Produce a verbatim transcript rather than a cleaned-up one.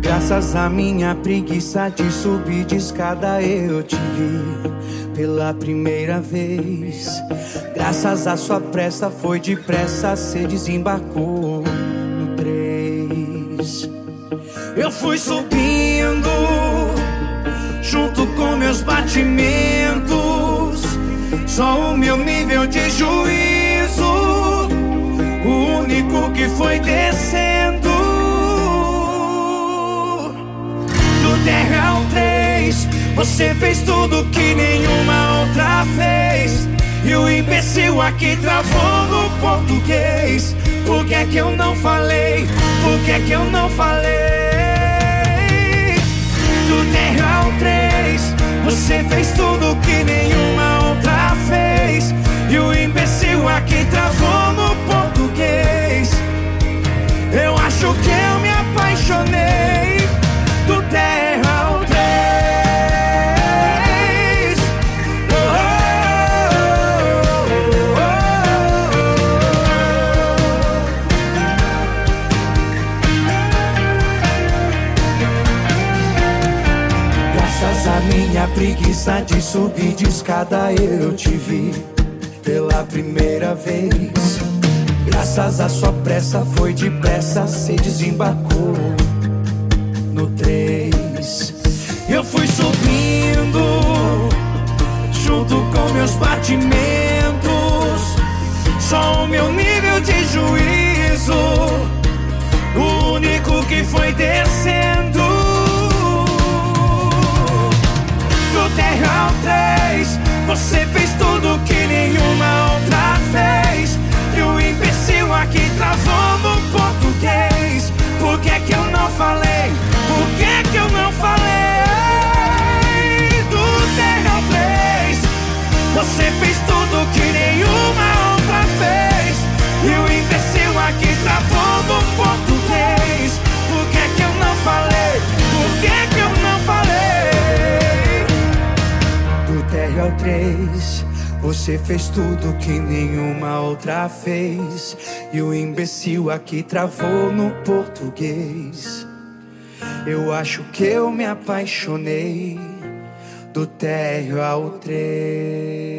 Graças à minha preguiça de subir de escada eu te vi pela primeira vez. Graças à sua pressa foi depressa, cê desembarcou no três. Eu fui subindo junto com meus batimentos, só o meu nível de juízo, o único que foi descendo. Do terra ao três, você fez tudo que nenhuma outra fez. E o imbecil aqui travou no português. Por que é que eu não falei? Por que é que eu não falei? Do terra ao três, você fez tudo que nenhuma outra fez. E o imbecil aqui travou no português. Eu acho que eu me apaixonei. Do terra ao três. Oh, oh, oh. Graças à minha preguiça de subir de escada eu te vi pela primeira vez. Graças à sua pressa foi depressa, cê desembarcou no três. Eu fui subindo junto com meus batimentos, só o meu nível de juízo, o único que foi descendo. Do terra ao três, você fez tudo que nenhuma outra fez. E o imbecil aqui travou no português. Por que é que eu não falei? Por que que eu não falei? Do terra ao três, você fez tudo que nenhuma outra fez. E o imbecil aqui travou no português. Por que que eu não falei? Por que que eu não falei? Do terra ao três, você fez tudo que nenhuma outra fez. E o imbecil aqui travou no português. Eu acho que eu me apaixonei. Do térreo ao três.